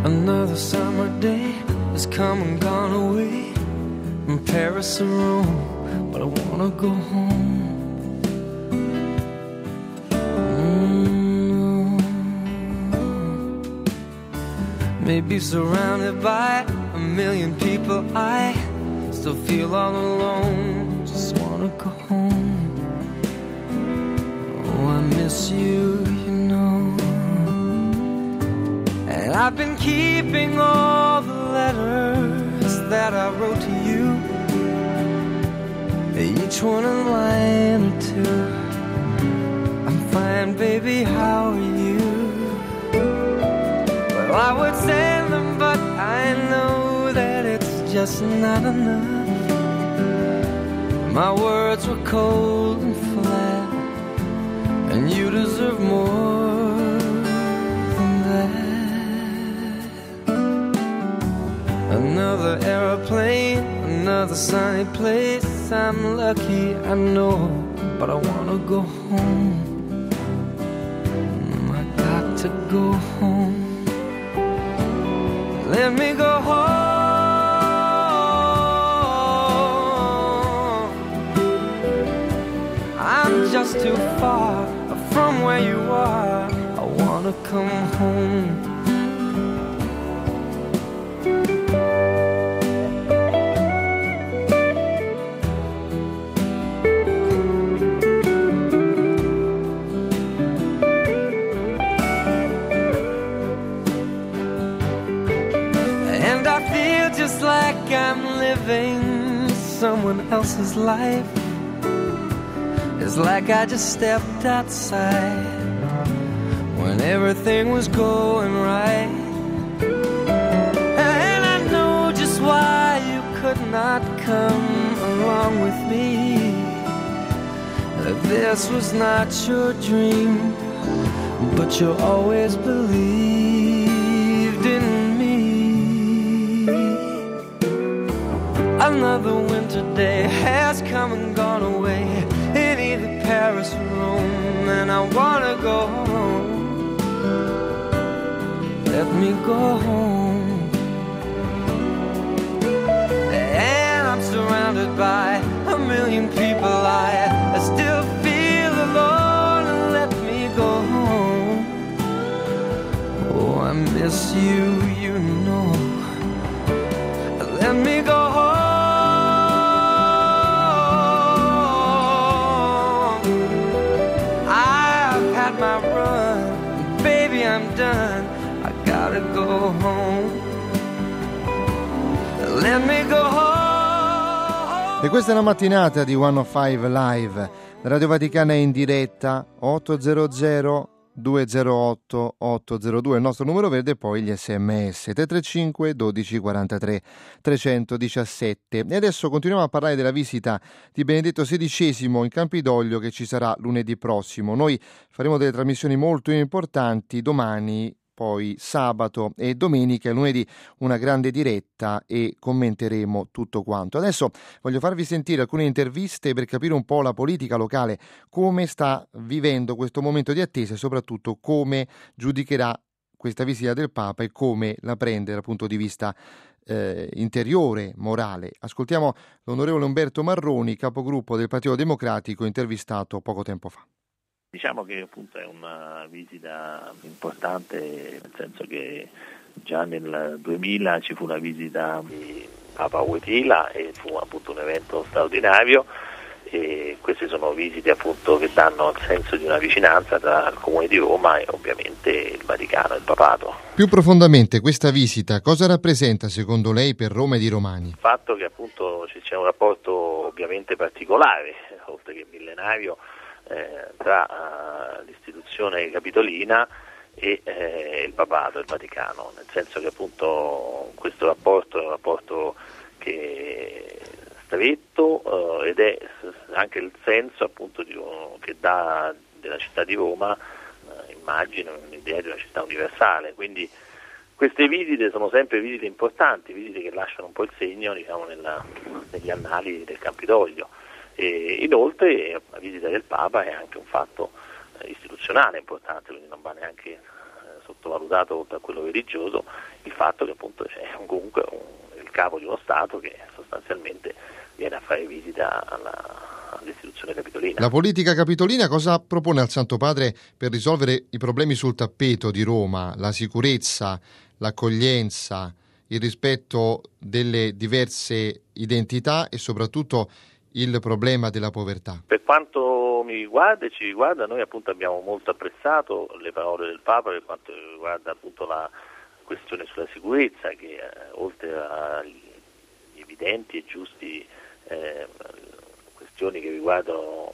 Another summer day has come and gone away from Paris or Rome, but I wanna go home. Maybe surrounded by a million people, I still feel all alone. Just wanna go home. Oh, I miss you, you know. And I've been keeping all the letters that I wrote to you, each one a line or two. I'm fine, baby, how are you? Well, I would send them, but I know that it's just not enough. My words were cold and flat, and you deserve more than that. Another airplane, another sunny place. I'm lucky, I know, but I wanna go home. I got to go home. Let me go home. I'm just too far from where you are. I wanna come home. Just like I'm living someone else's life. It's like I just stepped outside when everything was going right. And I know just why you could not come along with me. This was not your dream, but you always believed in me. Another winter day has come and gone away in either Paris or Rome, and I wanna go home. Let me go home. And I'm surrounded by a million people. I still feel alone. Let me go home. Oh, I miss you, you know. Let me go home. My run, baby, I'm done. I gotta go home. Let me go home. E questa è la mattinata di 105 Live. La Radio Vaticana è in diretta 800 208 802, il nostro numero verde, e poi gli sms 335 12 43 317. E adesso continuiamo a parlare della visita di Benedetto XVI in Campidoglio, che ci sarà lunedì prossimo. Noi faremo delle trasmissioni molto importanti domani, poi sabato e domenica, e lunedì una grande diretta e commenteremo tutto quanto. Adesso voglio farvi sentire alcune interviste per capire un po' la politica locale, come sta vivendo questo momento di attesa e soprattutto come giudicherà questa visita del Papa e come la prende dal punto di vista interiore, morale. Ascoltiamo l'onorevole Umberto Marroni, capogruppo del Partito Democratico, intervistato poco tempo fa. Diciamo che appunto è una visita importante, nel senso che già nel 2000 ci fu una visita di Papa Wojtyla e fu appunto un evento straordinario, e queste sono visite appunto che danno il senso di una vicinanza tra il Comune di Roma e ovviamente il Vaticano e il Papato. Più profondamente, questa visita cosa rappresenta secondo lei per Roma ed i romani? Il fatto che appunto c'è un rapporto ovviamente particolare, oltre che millenario, tra l'istituzione capitolina e il Papato, il Vaticano, nel senso che appunto questo rapporto è un rapporto che stretto ed è anche il senso appunto che dà della città di Roma, immagino, un'idea di una città universale. Quindi queste visite sono sempre visite importanti, visite che lasciano un po' il segno, diciamo, negli annali del Campidoglio. E inoltre la visita del Papa è anche un fatto istituzionale importante, quindi non va neanche sottovalutato, oltre a quello religioso, il fatto che appunto c'è comunque il capo di uno Stato che sostanzialmente viene a fare visita all'istituzione capitolina. La politica capitolina cosa propone al Santo Padre per risolvere i problemi sul tappeto di Roma? La sicurezza, l'accoglienza, il rispetto delle diverse identità e soprattutto il problema della povertà. Per quanto mi riguarda e ci riguarda, noi appunto abbiamo molto apprezzato le parole del Papa per quanto riguarda appunto la questione sulla sicurezza, che oltre agli evidenti e giusti questioni che riguardano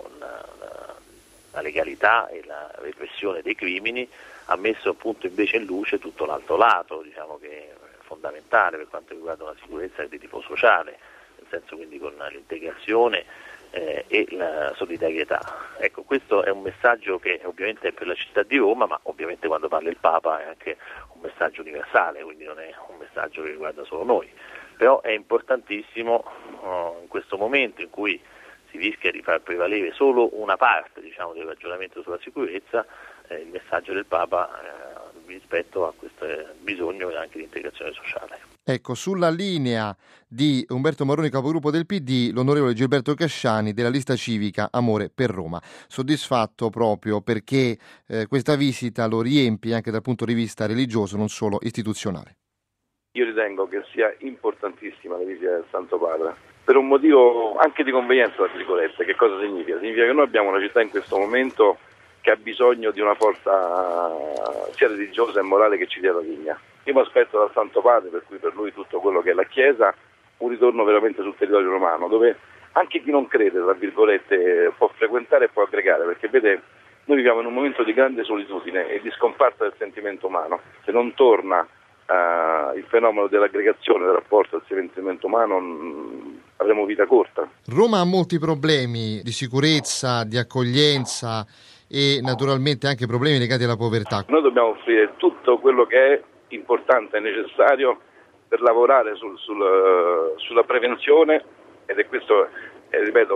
la legalità e la repressione dei crimini, ha messo appunto invece in luce tutto l'altro lato, diciamo, che è fondamentale per quanto riguarda la sicurezza di tipo sociale, nel senso quindi con l'integrazione e la solidarietà. Ecco, questo è un messaggio che ovviamente è per la città di Roma, ma ovviamente quando parla il Papa è anche un messaggio universale, quindi non è un messaggio che riguarda solo noi. Però è importantissimo in questo momento in cui si rischia di far prevalere solo una parte, diciamo, del ragionamento sulla sicurezza, il messaggio del Papa rispetto a questo bisogno anche di integrazione sociale. Ecco, sulla linea di Umberto Marroni, capogruppo del PD, l'onorevole Gilberto Casciani della lista civica Amore per Roma. Soddisfatto proprio perché questa visita lo riempie anche dal punto di vista religioso, non solo istituzionale. Io ritengo che sia importantissima la visita del Santo Padre, per un motivo anche di convenienza, tra virgolette. Che cosa significa? Significa che noi abbiamo una città in questo momento che ha bisogno di una forza sia religiosa e morale che ci dia la linea. Io mi aspetto dal Santo Padre, per cui per lui tutto quello che è la Chiesa, un ritorno veramente sul territorio romano, dove anche chi non crede, tra virgolette, può frequentare e può aggregare, perché vede, noi viviamo in un momento di grande solitudine e di scomparsa del sentimento umano. Se non torna il fenomeno dell'aggregazione, del rapporto al sentimento umano, avremo vita corta. Roma ha molti problemi di sicurezza, di accoglienza e naturalmente anche problemi legati alla povertà. Noi dobbiamo offrire tutto quello che è importante e necessario per lavorare sulla prevenzione, ed è questo, ripeto,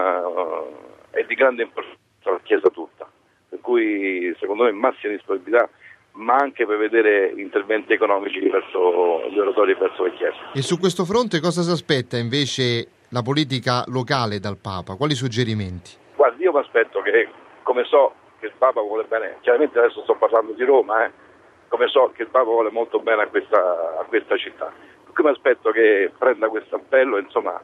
è di grande importanza per la Chiesa tutta, per cui secondo me massima disponibilità, ma anche per vedere interventi economici verso gli oratori e verso le chiese. E su questo fronte cosa si aspetta invece la politica locale dal Papa? Quali suggerimenti? Guardi, io mi aspetto che, come so che il Papa vuole bene, chiaramente adesso sto parlando di Roma, come so che il Papa vuole molto bene a questa città, mi aspetto che prenda questo appello, insomma,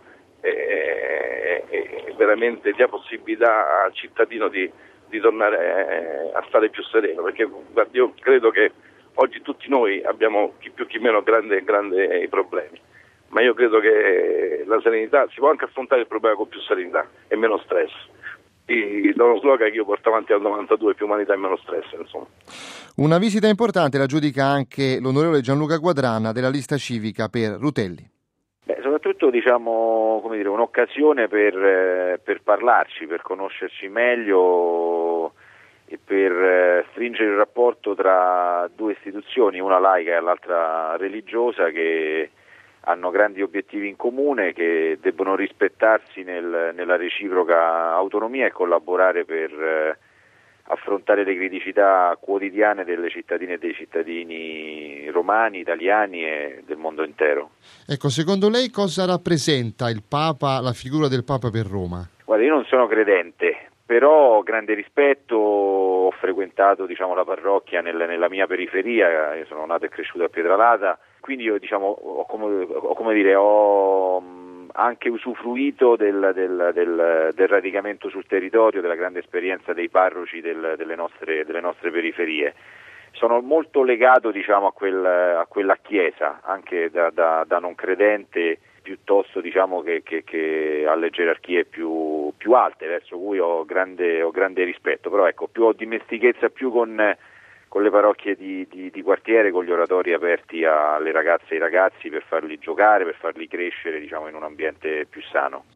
e veramente dia possibilità al cittadino di tornare a stare più sereno, perché guardi, io credo che oggi tutti noi abbiamo chi più chi meno grandi problemi, ma io credo che la serenità, si può anche affrontare il problema con più serenità e meno stress. Da uno slogan che io porto avanti dal 92, più umanità e meno stress, insomma. Una visita importante la giudica anche l'onorevole Gianluca Quadrana della lista civica per Rutelli. Soprattutto un'occasione per parlarci, per conoscerci meglio e per stringere il rapporto tra due istituzioni, una laica e l'altra religiosa, che hanno grandi obiettivi in comune, che debbono rispettarsi nella reciproca autonomia e collaborare per affrontare le criticità quotidiane delle cittadine e dei cittadini romani, italiani e del mondo intero. Ecco, secondo lei cosa rappresenta il Papa, la figura del Papa per Roma? Guarda, io non sono credente, però ho grande rispetto, ho frequentato la parrocchia nella mia periferia, io sono nato e cresciuto a Pietralata, quindi io ho anche usufruito del radicamento sul territorio, della grande esperienza dei parroci delle nostre periferie. Sono molto legato a quella chiesa, anche da non credente, piuttosto che alle gerarchie più alte, verso cui ho grande rispetto, però ecco, più ho dimestichezza più con le parrocchie di quartiere, con gli oratori aperti alle ragazze e ai ragazzi per farli giocare, per farli crescere in un ambiente più sano.